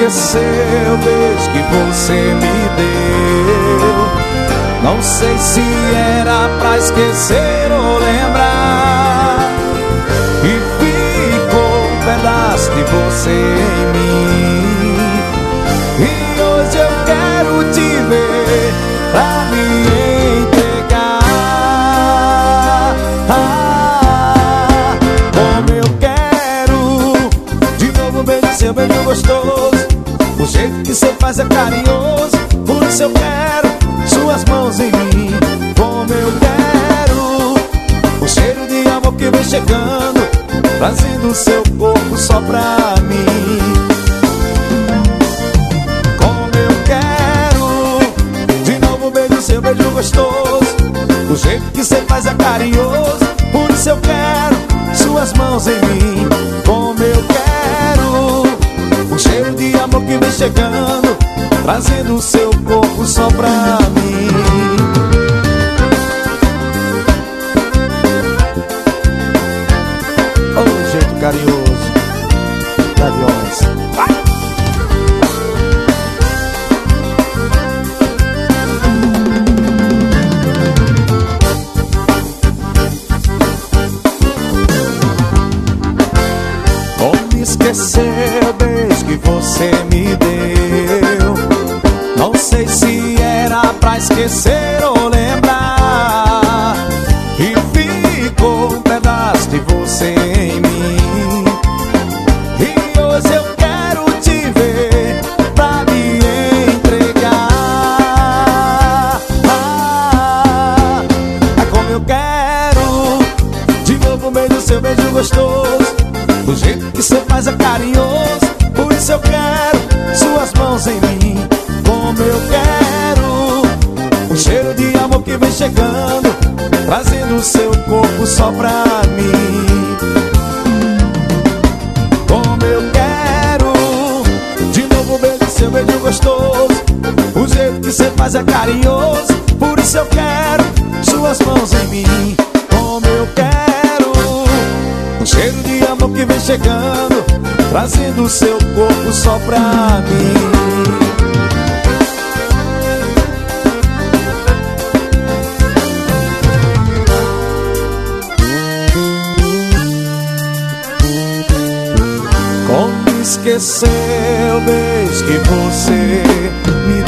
esquecer o beijo que você me deu. Não sei se era pra esquecer ou lembrar, e ficou um pedaço de você em mim. E hoje eu quero te ver pra me entregar. Como eu quero de novo um beijo seu, beijo gostoso. O jeito que você faz é carinhoso. Por isso eu quero suas mãos em mim. Como eu quero o cheiro de amor que vem chegando, trazendo o seu corpo só pra mim. Como eu quero de novo um beijo seu, beijo gostoso. O jeito que você faz é carinhoso. Por isso eu quero suas mãos em mim. Como eu quero o cheiro de amor que vem chegando, trazendo o seu corpo só pra mim. Oh, jeito carinhoso, Gaviões. Como esquecer o beijo que você me deu? Não sei se era pra esquecer ou lembrar, e ficou um pedaço de você em mim. E hoje eu quero te ver pra me entregar. É como eu quero de novo um beijo seu, beijo gostoso. O jeito que você faz é carinhoso. Por isso eu quero suas mãos em mim. Como eu quero o cheiro de amor que vem chegando, trazendo o seu corpo só pra mim. Como eu quero de novo um beijo seu, beijo gostoso. O jeito que você faz é carinhoso. Por isso eu quero suas mãos em mim. Como eu quero o cheiro de amor que vem chegando, trazendo o seu corpo só pra mim. Como esquecer o beijo que você me